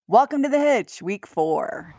Welcome to The Hitch, week 4.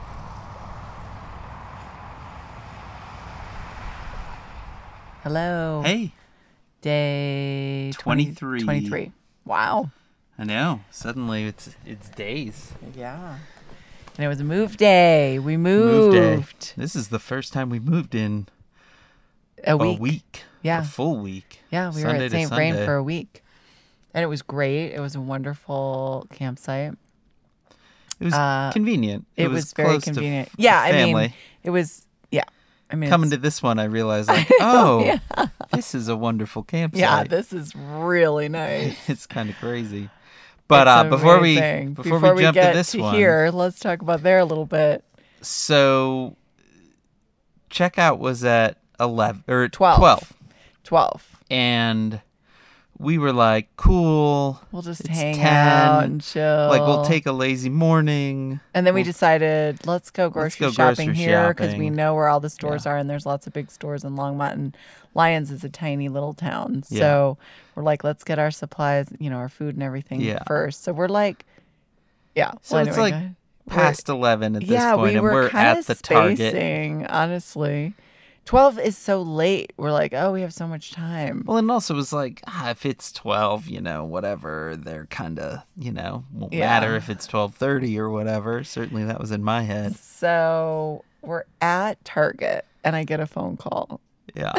Hello. Hey. Day 23. 23. Wow. I know. Suddenly it's days. Yeah. And it was a move day. We Move day. moved. This is the first time we moved in A week. Yeah. A full week. Yeah, we Sunday were at to St. Vrain Sunday. for a week. And it was great. It was a wonderful campsite. It was convenient. It was very close to convenient. Yeah, family. I mean, it was, yeah. I mean, Coming it's- to this one, I realized, this is a wonderful campsite. yeah, this is really nice. It's kind of crazy. But It's before we amazing. jump get to this one, here, let's talk about there a little bit. so checkout was at 11 or 12. 12. And we were like, cool. We'll just It's hang 10. out and chill. Like, we'll take a lazy morning. And then we decided, let's go grocery go shopping grocery here because we shopping. know where all the stores Yeah. are, and there's lots of big stores in Longmont. And Lyons is a tiny little town. So we're like, let's get our supplies, our food and everything first. So we're like, yeah. So well, it's anyway, like guys. past 11 at this Yeah, point, we and were we're kind at of the Target. spacing, honestly. 12 is so late. We're like, oh, we have so much time. Well, and also it was like, if it's 12, whatever, they're kind of, won't matter if it's 12:30 or whatever. Certainly that was in my head. So we're at Target, and I get a phone call. Yeah.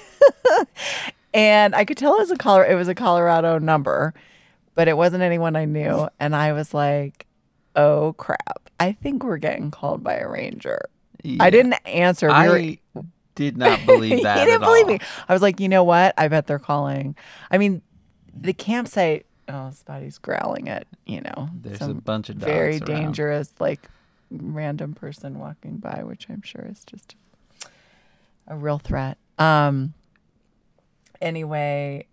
And I could tell it was a Colorado number, but it wasn't anyone I knew. And I was like, oh, crap. I think we're getting called by a ranger. Yeah. I didn't answer. I did not believe that He didn't at believe all. me. I was like, you know what? I bet they're calling. I mean, the campsite, Spotty's growling at, There's some a bunch of dogs very around. dangerous, random person walking by, which I'm sure is just a real threat. Anyway,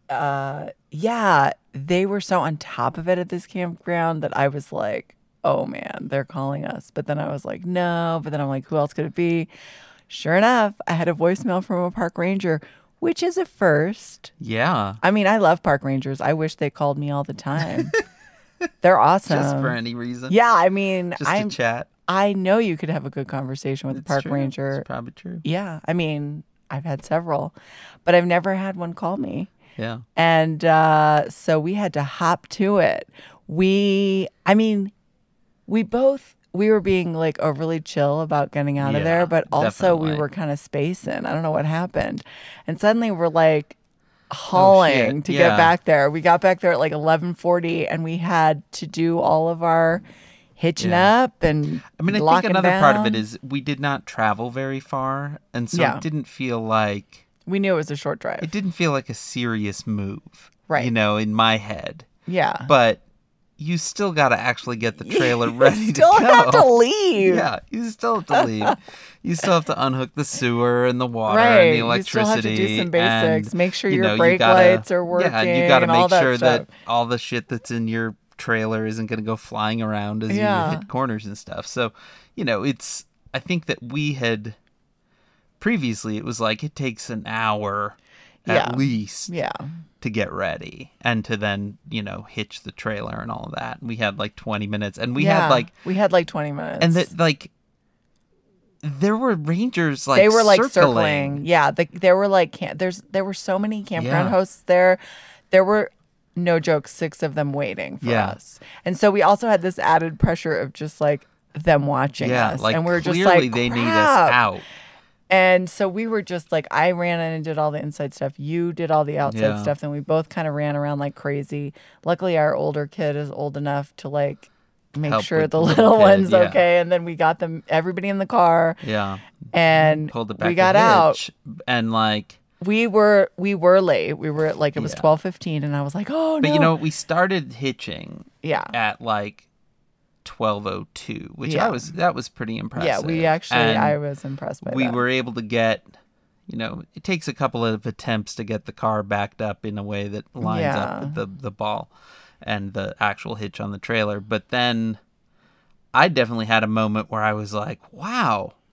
they were so on top of it at this campground that I was like, oh man, they're calling us. But then I was like, no. But then I'm like, who else could it be? Sure enough, I had a voicemail from a park ranger, which is a first. Yeah. I mean, I love park rangers. I wish they called me all the time. They're awesome. Just for any reason. Yeah, I mean, Just to chat. I know you could have a good conversation with a park true. ranger. It's probably true. Yeah, I mean, I've had several, but I've never had one call me. Yeah. And so we had to hop to it. We were being like overly chill about getting out of there, Yeah, but also we definitely. were kind of spacing. I don't know what happened. And suddenly we're like hauling to get Yeah. back there. We got back there at like 11:40 and we had to do all of our hitching up and I mean, I think locking another part of down. it is we did not travel very far, and so Yeah. it didn't feel like We knew it was a short drive. it didn't feel like a serious move, Right. in my head. Yeah. But you still got to actually get the trailer ready you to still go. have to leave. Yeah, you still have to leave. You still have to unhook the sewer and the water Right. and the electricity. You still have to do some basics. and, Make sure you your know, you brake gotta- lights are working. Yeah, and you got to and all make that sure stuff. that all the shit that's in your trailer isn't going to go flying around as Yeah. you hit corners and stuff. So, I think that we had previously, it was like it takes an hour at least Yeah. to get ready and to then, hitch the trailer and all of that. We had like 20 minutes and we had like 20 minutes. and there were rangers they were like circling. circling. Yeah, there were like there were so many campground Yeah. hosts there. There were, no joke, 6 of them waiting for Yeah. us. And so we also had this added pressure of just like them watching Yeah, us. like And we were just clearly like, they need us "Crap." out. And so we were just like, I ran in and did all the inside stuff. You did all the outside Yeah. stuff. And we both kind of ran around like crazy. Luckily, our older kid is old enough to like make Help sure with the the little little kid, one's yeah. okay. And then we got everybody in the car, Yeah. and Pulled it back. we got a out. hitch, and like, We were late. We were at like, it was Yeah. 12:15, and I was like, oh but no. we started hitching Yeah. at like 12:02, which Yeah. that was pretty impressive. Yeah, we actually, And I was impressed by we that. were able to get, it takes a couple of attempts to get the car backed up in a way that lines up with the ball and the actual hitch on the trailer. But then I definitely had a moment where I was like, wow,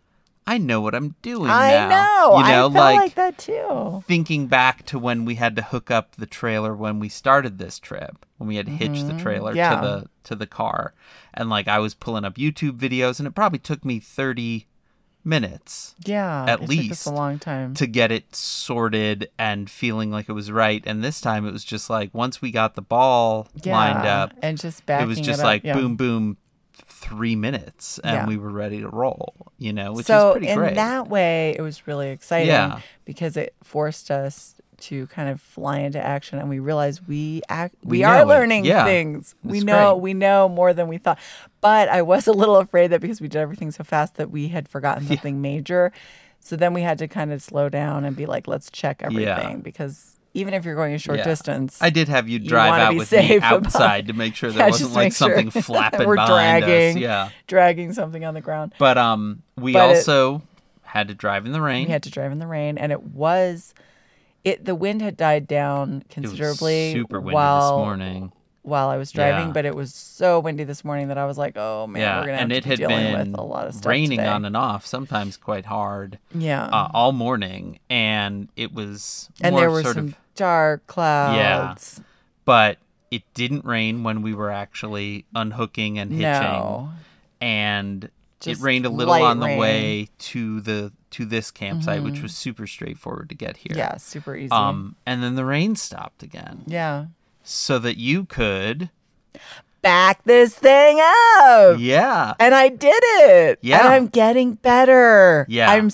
I know what I'm doing I now. know. You know, I felt like that too. Thinking back to when we had to hook up the trailer when we started this trip, when we had to hitch the trailer to the car, and like I was pulling up YouTube videos, and it probably took me 30 minutes, at least, took us a long time to get it sorted and feeling like it was right. And this time it was just like once we got the ball lined up, and just backing it was just up, like boom, boom. 3 minutes and we were ready to roll, which is pretty great. So in that way, it was really exciting because it forced us to kind of fly into action, and we realized we are learning things. We know more than we thought. But I was a little afraid that because we did everything so fast that we had forgotten something major. So then we had to kind of slow down and be like, let's check everything because even if you're going a short distance, I did have you drive out with me outside to make sure there wasn't like something flapping we're behind dragging, us. Dragging something on the ground. But we also had to drive in the rain. We had to drive in the rain, and the wind had died down considerably. It was super windy this morning while I was driving, but it was so windy this morning that I was like, oh man, we're gonna have to be dealing with a lot of stuff raining today. on and off, sometimes quite hard. All morning, and it was and there were some dark clouds. But it didn't rain when we were actually unhooking and hitching, and it rained a little on the way to this campsite, which was super straightforward to get here. Yeah, super easy. And then the rain stopped again. Yeah. So that you could back this thing up. Yeah. And I did it. Yeah. And I'm getting better. Yeah.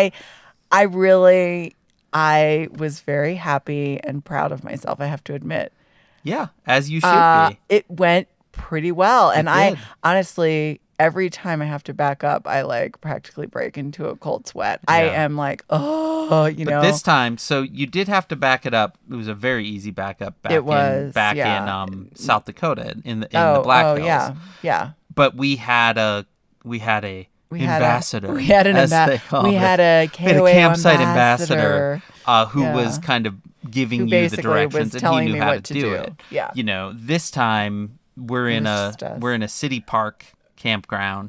I was very happy and proud of myself, I have to admit. Yeah, as you should be. It went pretty well. And I honestly, every time I have to back up, I like practically break into a cold sweat. Yeah. I am like, but this time, so you did have to back it up. It was a very easy backup back in South Dakota in the Black Hills. Yeah. But we had an ambassador. We had a campsite ambassador who was kind of giving you the directions, and he knew how to do it. Yeah. This time we're in a city park campground.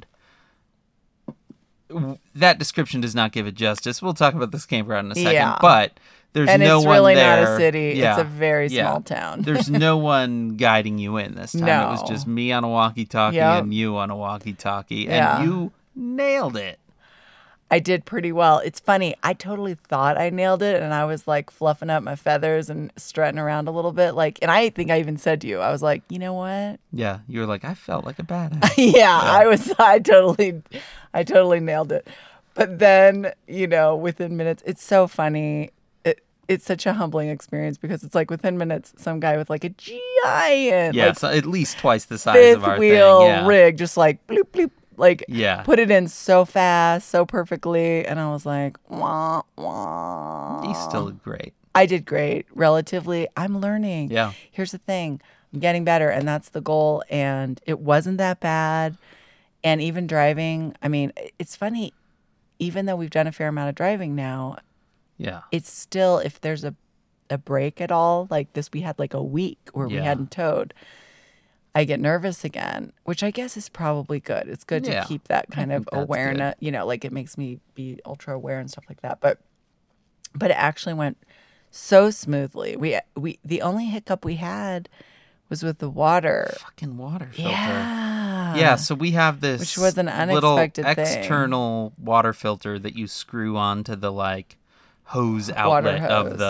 That description does not give it justice. We'll talk about this campground in a second, but there's no one there. And it's really not a city. Yeah. It's a very small town. There's no one guiding you in this time. No. It was just me on a walkie-talkie and you on a walkie-talkie, and you nailed it. I did pretty well. It's funny. I totally thought I nailed it, and I was like fluffing up my feathers and strutting around a little bit. And I think I even said to you, I was like, you know what? Yeah, you were like, I felt like a badass. I totally nailed it. But then, within minutes, it's so funny. It's such a humbling experience because it's like within minutes, some guy with like a giant, so at least twice the size of our wheel rig, just like bloop bloop. Put it in so fast, so perfectly. And I was like, wah, wah. You still did great. I did great. Relatively, I'm learning. Yeah. Here's the thing. I'm getting better, and that's the goal. And it wasn't that bad. And even driving, I mean, it's funny. Even though we've done a fair amount of driving now, it's still, if there's a break at all, like this, we had like a week where we hadn't towed. I get nervous again, which I guess is probably good. It's good to keep that kind of awareness, it makes me be ultra aware and stuff like that. But it actually went so smoothly. We the only hiccup we had was with the water. Fucking water filter. Yeah. So we have this which was an unexpected little external water filter that you screw onto the hose outlet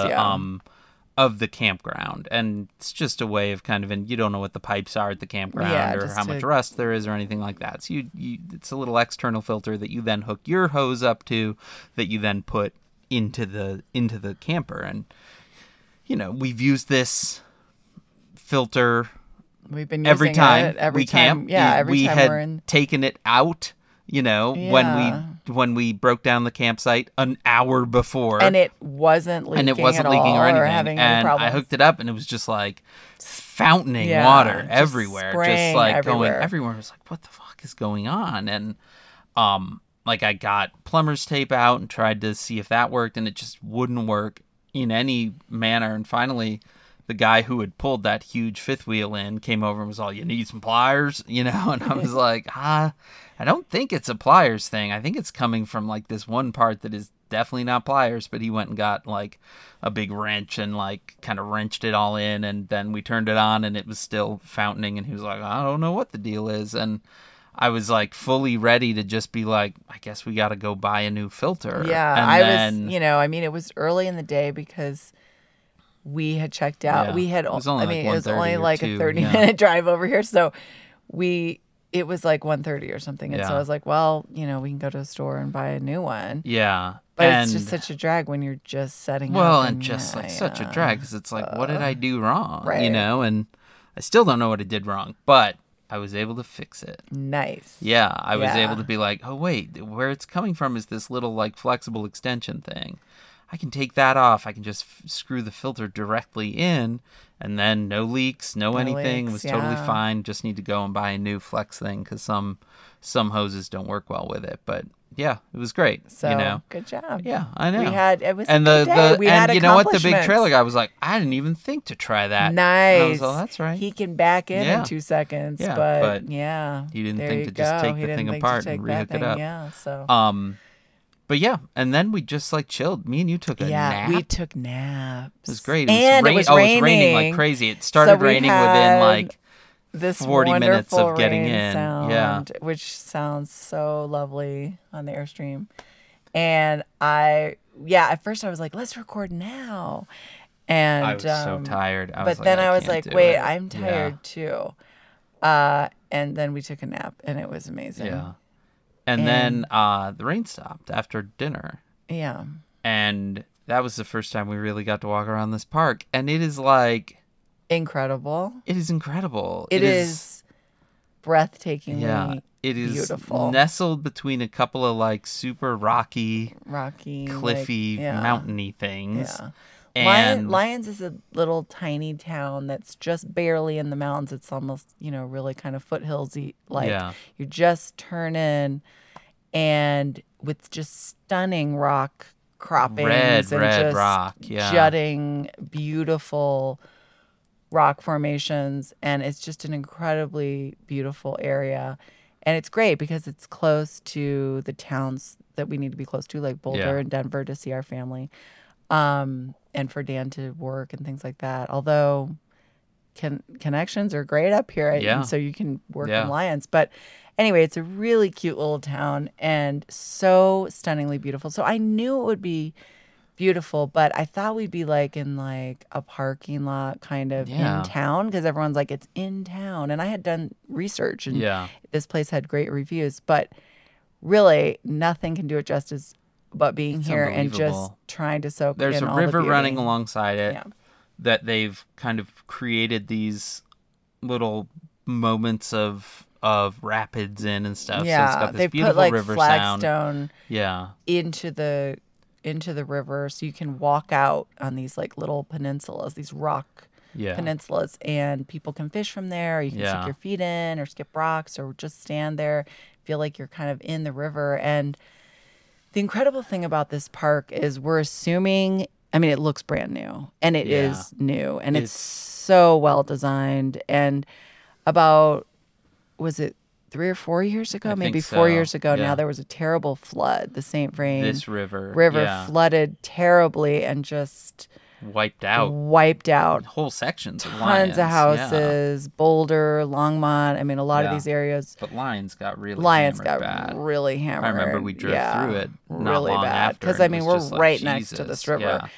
of the campground, and it's just a way of you don't know what the pipes are at the campground or how much rust there is or anything like that. So it's a little external filter that you then hook your hose up to, that you then put into the camper. And we've used this filter. We've been using every time it every we time. camp. Yeah, every we time had we're in. Taken it out. When we broke down the campsite an hour before, and it wasn't leaking, or anything, having and any problems. I hooked it up, and it was just like fountaining water everywhere, just like going everywhere. I was like, "What the fuck is going on?" And I got plumber's tape out and tried to see if that worked, and it just wouldn't work in any manner. And finally, the guy who had pulled that huge fifth wheel in came over and was all, "You need some pliers?" And I was like, I don't think it's a pliers thing. I think it's coming from like this one part that is definitely not pliers, but he went and got like a big wrench and like kind of wrenched it all in, and then we turned it on and it was still fountaining, and he was like, "I don't know what the deal is." And I was like fully ready to just be like, I guess we got to go buy a new filter. Yeah, and was, it was early in the day because we had checked out. Yeah. We had, it was only like a 30-minute drive over here. So it was like 1:30 or something. And so I was like, well, we can go to the store and buy a new one. Yeah. But it's just such a drag when you're just setting up. Well, and just such a drag because it's like, what did I do wrong? Right. And I still don't know what I did wrong, but I was able to fix it. Nice. Yeah, I was able to be like, oh, wait, where it's coming from is this little, like, flexible extension thing. I can take that off. I can just screw the filter directly in, and then no leaks, no anything. It was totally fine. Just need to go and buy a new flex thing because some hoses don't work well with it. But yeah, it was great. So good job. Yeah, I know. It was a good day. We had you know what? The big trailer guy was like, I didn't even think to try that. Nice. I was like, that's right. He can back in 2 seconds. Yeah, but yeah, he didn't think to just take the thing apart and rehook it up. Yeah. So. But yeah, and then we just like chilled. Me and you took a nap. Yeah, we took naps. It was great. It was raining. It was raining like crazy. It started raining within like this 40 minutes of getting in. Sound, which sounds so lovely on the Airstream. And at first I was like, let's record now. And I was so tired. But then I was like, wait, I'm tired too. And then we took a nap, and it was amazing. Yeah. And then the rain stopped after dinner. Yeah. And that was the first time we really got to walk around this park. And it is like... incredible. It is incredible. It is breathtakingly it is beautiful. Nestled between a couple of like super rocky, cliffy, mountainy things. Yeah. And Lyons is a little tiny town that's just barely in the mountains. It's almost, really kind of foothillsy. You just turn in, and with just stunning rock croppings red just rock, jutting, beautiful rock formations, and it's just an incredibly beautiful area. And it's great because it's close to the towns that we need to be close to, like Boulder and Denver, to see our family. And for Dan to work and things like that. Although connections are great up here, and so you can work in Lyons. But anyway, it's a really cute little town and so stunningly beautiful. So I knew it would be beautiful, but I thought we'd be like in like a parking lot kind of in town, because everyone's like, it's in town. And I had done research, and this place had great reviews, but really nothing can do it justice but being here and just trying to soak in all the beauty. There's a river running alongside it that they've kind of created these little moments of rapids in and stuff. Yeah, so it's got this they beautiful put like river flagstone sound. into the river, so you can walk out on these like little peninsulas, these rock peninsulas, and people can fish from there. Or you can stick your feet in or skip rocks or just stand there, feel like you're kind of in the river. And the incredible thing about this park is we're assuming, it looks brand new, and it is new, and it's so well designed. And about, was it 3 or 4 years ago? Maybe 4 years ago now, there was a terrible flood. The St. Vrain river flooded terribly and just wiped out whole sections of Lyons. Tons of houses, Boulder, Longmont. A lot of these areas. But Lyons got really really hammered. I remember we drove through it not really long bad, after. because we're right next to this river.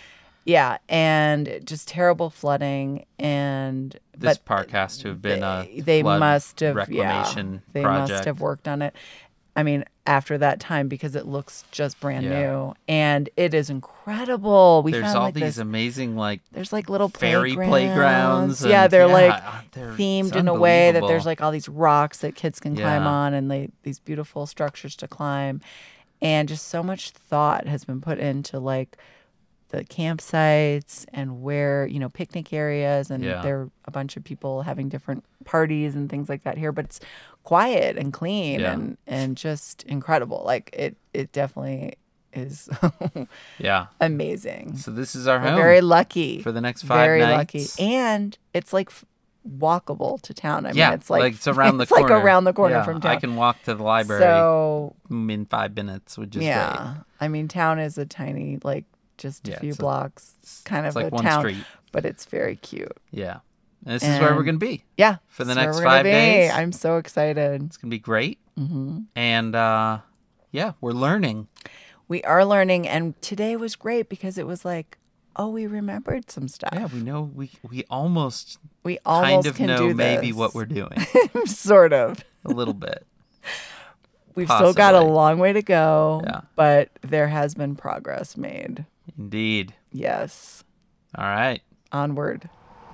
And just terrible flooding. And this park has to have been they must have reclamation they project. Must have worked on it. After that time, because it looks just brand new, and it is incredible. There's found all these amazing there's like little fairy playgrounds. Yeah, they're they're themed in a way that there's like all these rocks that kids can climb on, and these beautiful structures to climb, and just so much thought has been put into like the campsites and where, picnic areas, and there are a bunch of people having different parties and things like that here, but it's quiet and clean and just incredible. Like it definitely is yeah, amazing. So this is our We're home. Very lucky for the next 5 very nights. Lucky, and it's like walkable to town. I mean, it's like it's around the corner. Like around the corner from town. I can walk to the library in 5 minutes, which is great. I mean, town is a tiny, like just a few blocks, kind of like a one town, street. But it's very cute. Yeah. And this is where we're going to be. Yeah. For the next 5 days. I'm so excited. It's going to be great. Mm-hmm. And we're learning. We are learning. And today was great because it was like, we remembered some stuff. Yeah, we know we almost kind of can know do maybe what we're doing. Sort of. A little bit. We've still got a long way to go, but there has been progress made. Indeed. Yes. All right. Onward.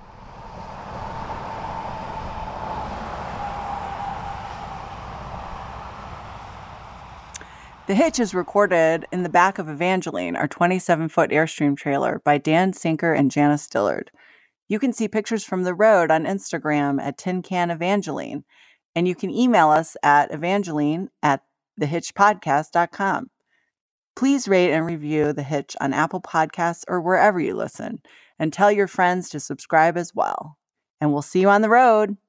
The Hitch is recorded in the back of Evangeline, our 27-foot Airstream trailer by Dan Sinker and Janice Dillard. You can see pictures from the road on Instagram at TinCanEvangeline, and you can email us at evangeline@thehitchpodcast.com. Please rate and review The Hitch on Apple Podcasts or wherever you listen, and tell your friends to subscribe as well. And we'll see you on the road.